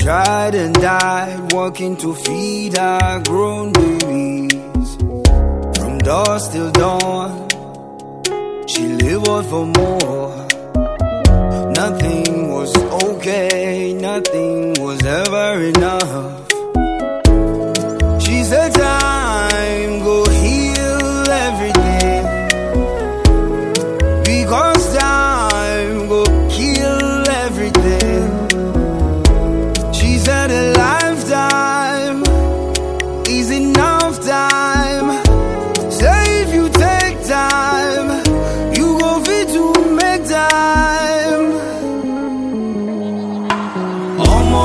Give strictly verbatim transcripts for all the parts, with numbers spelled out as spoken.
tried and died, working to feed our grown babies. From dusk till dawn, she labored for more. Nothing was okay, nothing was ever enough. She said time go heal everything, because time go kill everything. She said a lifetime is enough time. Say if you take time, you go fit to make time. Omo,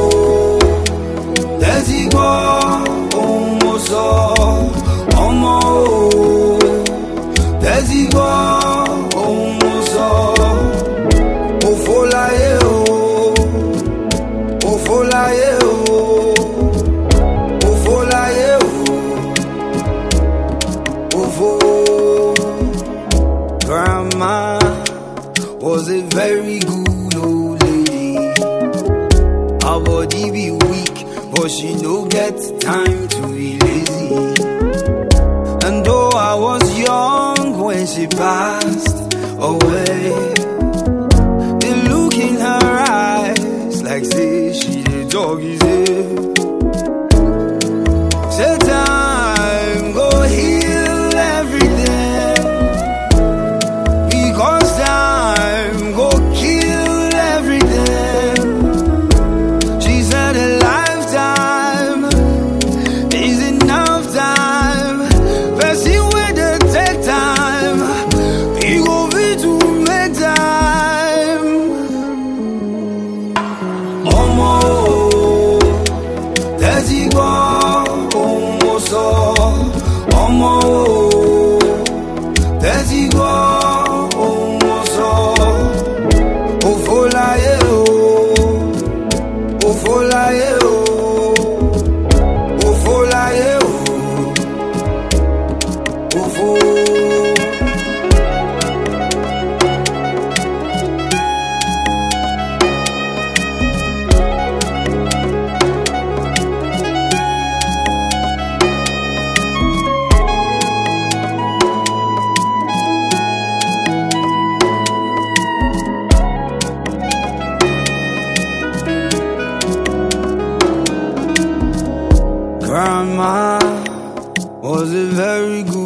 there's ego, almost all. Omo, there's ego, almost all. Ofolaye o, ofolaye o, ofolaye o, ofo. Grandma was a very good old lady. Her body be weak, but she no get time to be lazy. And though I was young when she passed away, the look in her eyes like say she the dog is here. Say time go heal everything, because time go kill everything. She said a lifetime is enough time. Person wey dey take time, he go fit to make time. Omo, there's ego, almost all. Omo, there's ego, almost all. Ofolaye o, ofolaye o, ofolaye o, ofo. Grandma was a very good